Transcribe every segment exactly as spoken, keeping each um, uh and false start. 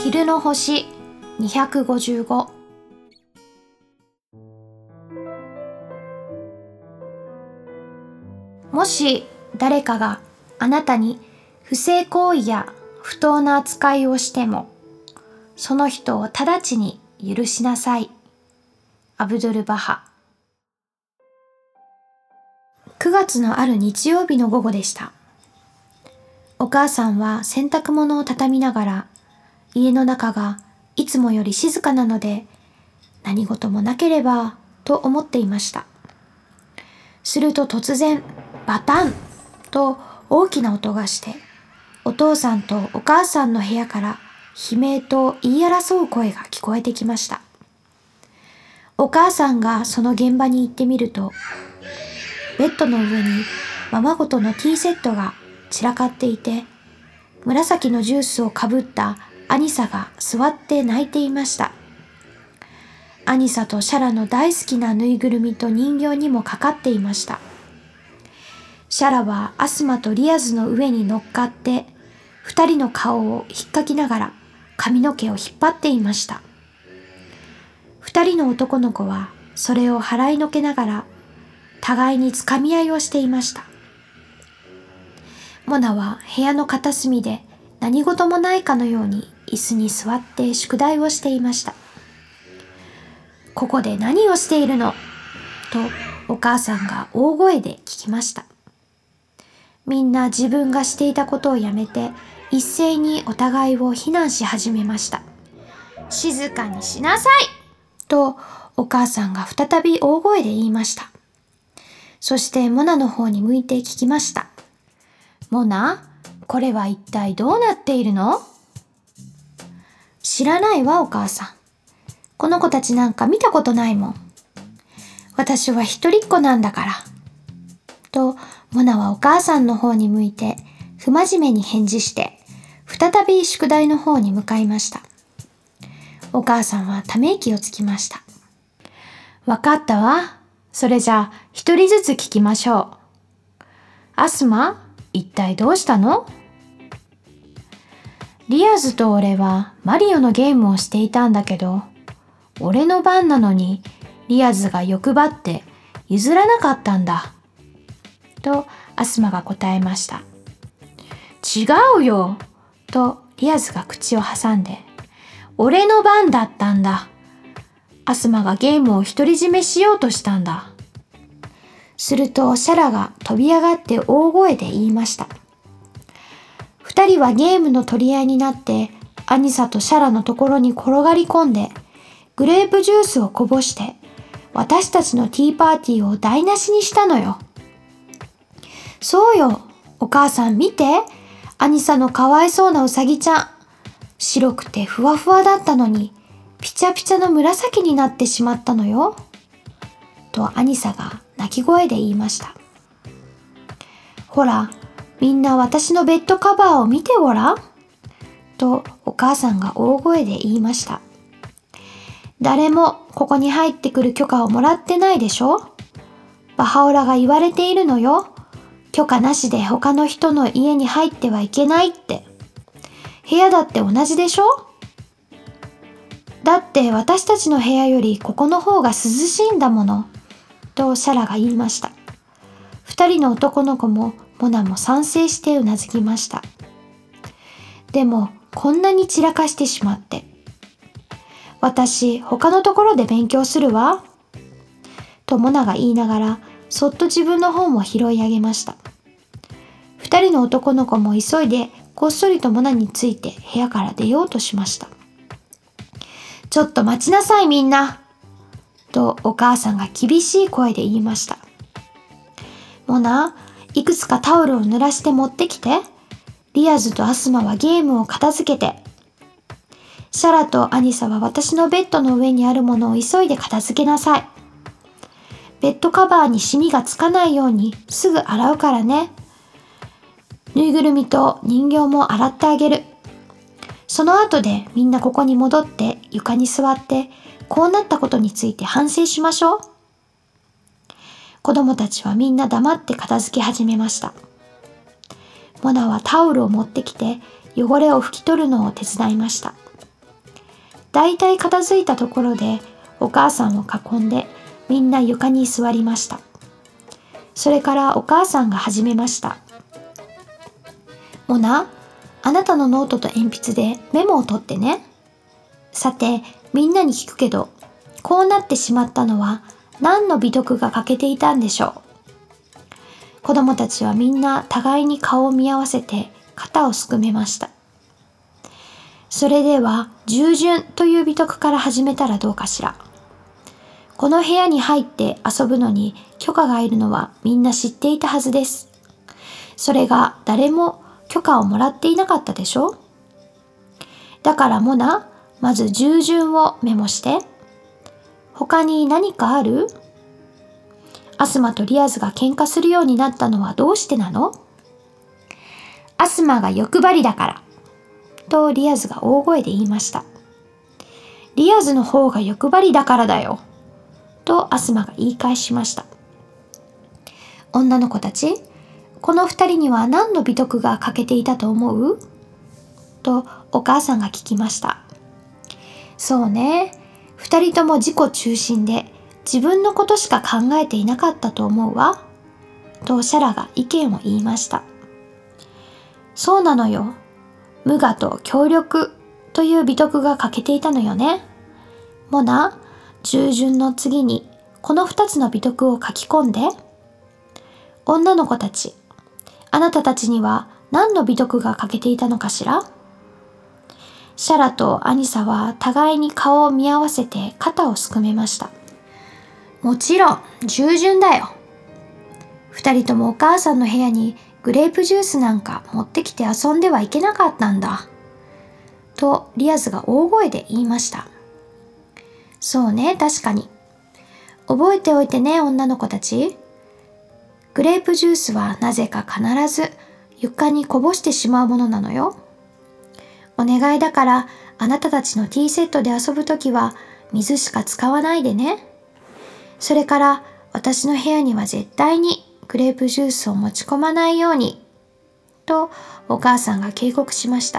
昼の星にひゃくごじゅうご。もし誰かがあなたに不正行為や不当な扱いをしても、その人を直ちに許しなさい。アブドゥル・バハ。くがつのある日曜日の午後でした。お母さんは洗濯物を畳みながら、家の中がいつもより静かなので、何事もなければと思っていました。すると突然、バタンと大きな音がして、お父さんとお母さんの部屋から悲鳴と言い争う声が聞こえてきました。お母さんがその現場に行ってみると、ベッドの上にままごとのティーセットが散らかっていて、紫のジュースをかぶったアニサが座って泣いていました。アニサとシャラの大好きなぬいぐるみと人形にもかかっていました。シャラはアスマとリアズの上に乗っかって、二人の顔を引っかきながら髪の毛を引っ張っていました。二人の男の子はそれを払いのけながら、互いにつかみ合いをしていました。モナは部屋の片隅で何事もないかのように椅子に座って宿題をしていました。ここで何をしているの？とお母さんが大声で聞きました。みんな自分がしていたことをやめて一斉にお互いを非難し始めました。静かにしなさい！とお母さんが再び大声で言いました。そしてモナの方に向いて聞きました。モナ、これは一体どうなっているの？知らないわお母さん。この子たちなんか見たことないもん。私は一人っ子なんだから。と、モナはお母さんの方に向いて不真面目に返事して、再び宿題の方に向かいました。お母さんはため息をつきました。わかったわ。それじゃあ一人ずつ聞きましょう。アスマ、一体どうしたの？リアズと俺はマリオのゲームをしていたんだけど、俺の番なのにリアズが欲張って譲らなかったんだ。とアスマが答えました。違うよ。とリアズが口を挟んで、俺の番だったんだ。アスマがゲームを独り占めしようとしたんだ。するとシャラが飛び上がって大声で言いました。二人はゲームの取り合いになってアニサとシャラのところに転がり込んでグレープジュースをこぼして私たちのティーパーティーを台無しにしたのよ。そうよ、お母さん見て、アニサのかわいそうなウサギちゃん。白くてふわふわだったのにピチャピチャの紫になってしまったのよ。とアニサが泣き声で言いました。ほら、みんな私のベッドカバーを見てごらん。とお母さんが大声で言いました。誰もここに入ってくる許可をもらってないでしょ？バハオラが言われているのよ。許可なしで他の人の家に入ってはいけないって。部屋だって同じでしょ？だって私たちの部屋よりここの方が涼しいんだもの。とシャラが言いました。二人の男の子もモナも賛成してうなずきました。でもこんなに散らかしてしまって。私他のところで勉強するわ。とモナが言いながらそっと自分の本を拾い上げました。二人の男の子も急いでこっそりとモナについて部屋から出ようとしました。ちょっと待ちなさいみんな。とお母さんが厳しい声で言いました。モナ、いくつかタオルを濡らして持ってきて。リアズとアスマはゲームを片付けて。シャラとアニサは私のベッドの上にあるものを急いで片付けなさい。ベッドカバーにシミがつかないようにすぐ洗うからね。ぬいぐるみと人形も洗ってあげる。その後でみんなここに戻って床に座ってこうなったことについて反省しましょう。子供たちはみんな黙って片付け始めました。モナはタオルを持ってきて汚れを拭き取るのを手伝いました。 だいたい片付いたところでお母さんを囲んでみんな床に座りました。それからお母さんが始めました。モナ、あなたのノートと鉛筆でメモを取ってね。さて、みんなに聞くけど、こうなってしまったのは何の美徳が欠けていたんでしょう。子供たちはみんな互いに顔を見合わせて肩をすくめました。それでは従順という美徳から始めたらどうかしら。この部屋に入って遊ぶのに許可がいるのはみんな知っていたはずです。それが誰も許可をもらっていなかったでしょ。だからモナ、まず従順をメモして。他に何かある？アスマとリアズが喧嘩するようになったのはどうしてなの？アスマが欲張りだから。とリアズが大声で言いました。リアズの方が欲張りだからだよ。とアスマが言い返しました。女の子たち、この二人には何の美徳が欠けていたと思う？とお母さんが聞きました。そうね、二人とも自己中心で自分のことしか考えていなかったと思うわ。とシャラが意見を言いました。そうなのよ。無我と協力という美徳が欠けていたのよね。モナ、従順の次にこの二つの美徳を書き込んで。女の子たち、あなたたちには何の美徳が欠けていたのかしら。シャラとアニサは互いに顔を見合わせて肩をすくめました。もちろん従順だよ。二人ともお母さんの部屋にグレープジュースなんか持ってきて遊んではいけなかったんだ。とリアズが大声で言いました。そうね、確かに。覚えておいてね、女の子たち。グレープジュースはなぜか必ず床にこぼしてしまうものなのよ。お願いだからあなたたちのティーセットで遊ぶときは水しか使わないでね。それから私の部屋には絶対にグレープジュースを持ち込まないように。とお母さんが警告しました。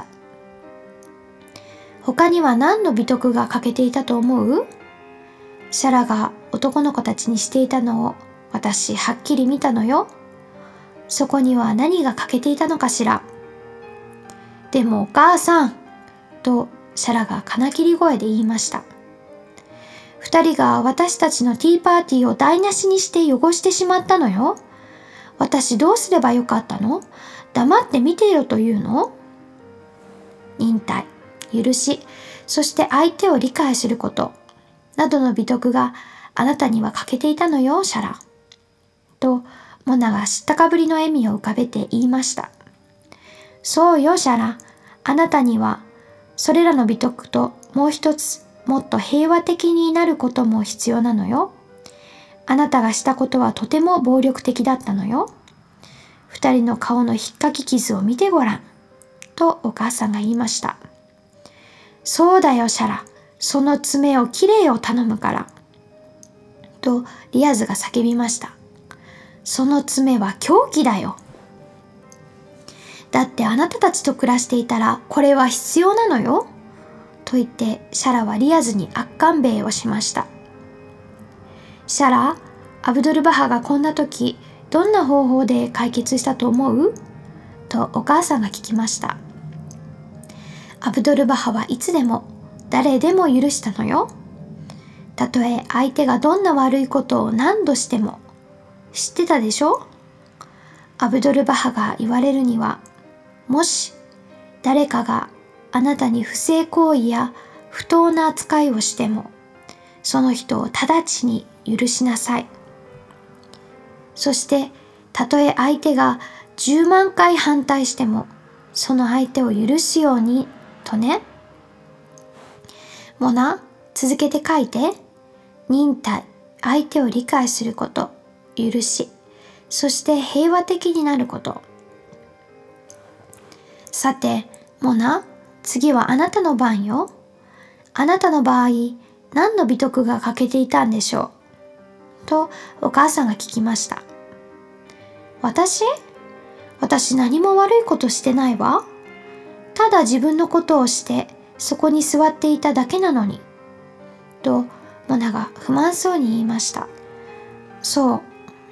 他には何の美徳が欠けていたと思う？シャラが男の子たちにしていたのを私はっきり見たのよ。そこには何が欠けていたのかしら。でもお母さん、とシャラが金切り声で言いました。二人が私たちのティーパーティーを台無しにして汚してしまったのよ。私どうすればよかったの？黙って見ていろというの？忍耐、許し、そして相手を理解すること、などの美徳があなたには欠けていたのよ、シャラ。と、モナが知ったかぶりの笑みを浮かべて言いました。そうよ、シャラ。あなたには、それらの美徳ともう一つ、もっと平和的になることも必要なのよ。あなたがしたことはとても暴力的だったのよ。二人の顔のひっかき傷を見てごらん。とお母さんが言いました。そうだよ、シャラ。その爪をきれいを頼むから。とリアズが叫びました。その爪は凶器だよ。だってあなたたちと暮らしていたらこれは必要なのよ。と言ってシャラはリアズに圧巻米をしました。シャラ、アブドルバハがこんな時どんな方法で解決したと思う？とお母さんが聞きました。アブドルバハはいつでも誰でも許したのよ。たとえ相手がどんな悪いことを何度しても。知ってたでしょ？アブドルバハが言われるには、もし誰かがあなたに不正行為や不当な扱いをしても、その人を直ちに許しなさい。そしてたとえ相手がじゅうまんかい反対しても、その相手を許すようにとね。モナ、続けて書いて。忍耐、相手を理解すること、許し、そして平和的になること。さて、モナ、次はあなたの番よ。あなたの場合、何の美徳が欠けていたんでしょう？とお母さんが聞きました。私？私何も悪いことしてないわ。ただ自分のことをして、 そこに座っていただけなのに。とモナが不満そうに言いました。そう、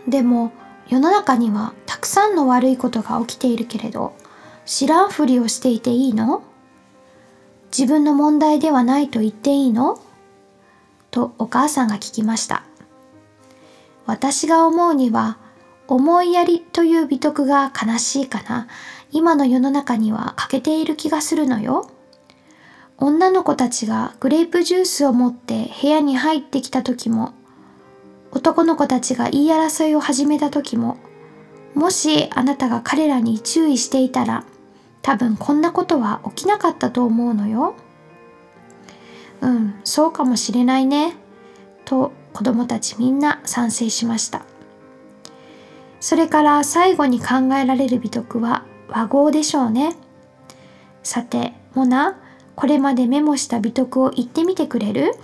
でも世の中にはたくさんの悪いことが起きているけれど、知らんふりをしていていいの？自分の問題ではないと言っていいの？とお母さんが聞きました。私が思うには、思いやりという美徳が悲しいかな、今の世の中には欠けている気がするのよ。女の子たちがグレープジュースを持って部屋に入ってきた時も、男の子たちが言い争いを始めた時も、もしあなたが彼らに注意していたら、多分こんなことは起きなかったと思うのよ。うん、そうかもしれないね。と子供たちみんな賛成しました。それから最後に考えられる美徳は和合でしょうね。さて、モナ、これまでメモした美徳を言ってみてくれる？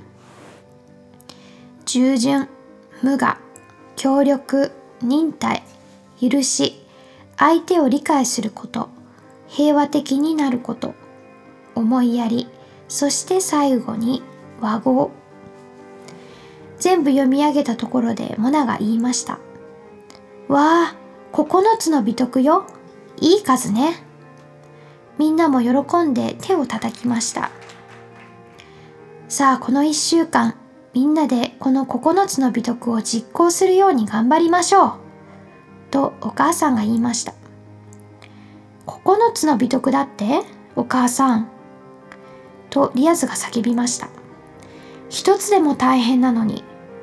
従順、無我、協力、忍耐、許し、相手を理解すること、平和的になること、思いやり、そして最後に和合。全部読み上げたところでモナが言いました。わあ、ここのつの美徳よ。いい数ね。みんなも喜んで手を叩きました。さあ、この一週間、みんなでこのここのつの美徳を実行するように頑張りましょう。とお母さんが言いました。ここのつの美徳だって、お母さん。とリアズが叫びました。一つでも大変なのに。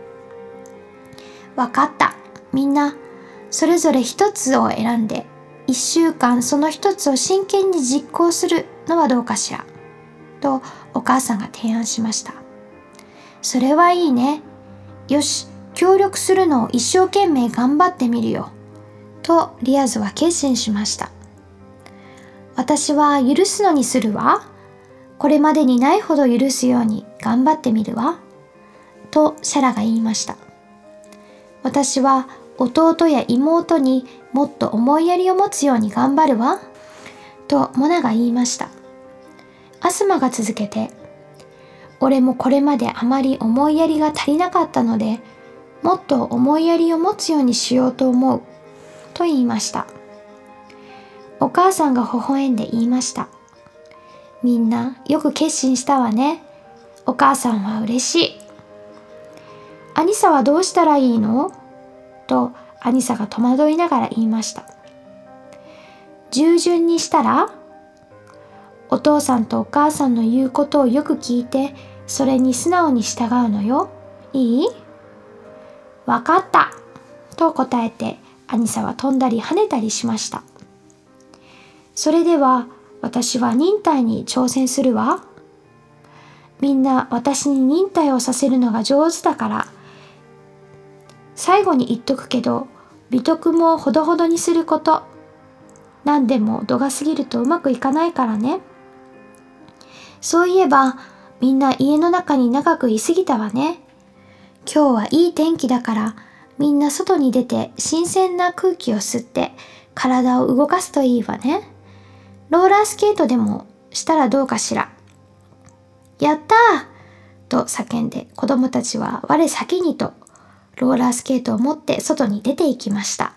わかった。みんな、それぞれ一つを選んで、一週間その一つを真剣に実行するのはどうかしら。とお母さんが提案しました。それはいいね。よし、協力するのを一生懸命頑張ってみるよ。とリアズは決心しました。私は許すのにするわ。これまでにないほど許すように頑張ってみるわ。とシャラが言いました。私は弟や妹にもっと思いやりを持つように頑張るわ。とモナが言いました。アスマが続けて、俺もこれまであまり思いやりが足りなかったので、もっと思いやりを持つようにしようと思う。と言いました。お母さんが微笑んで言いました。みんなよく決心したわね。お母さんは嬉しい。アニサはどうしたらいいの？とアニサが戸惑いながら言いました。従順にしたら？お父さんとお母さんの言うことをよく聞いて、それに素直に従うのよ。いい？わかった。と答えて、アニサは飛んだり跳ねたりしました。それでは、私は忍耐に挑戦するわ。みんな私に忍耐をさせるのが上手だから。最後に言っとくけど、美徳もほどほどにすること。何でも度が過ぎるとうまくいかないからね。そういえば、みんな家の中に長くいすぎたわね。今日はいい天気だから、みんな外に出て新鮮な空気を吸って体を動かすといいわね。ローラースケートでもしたらどうかしら。やったーと叫んで子供たちは我先にとローラースケートを持って外に出て行きました。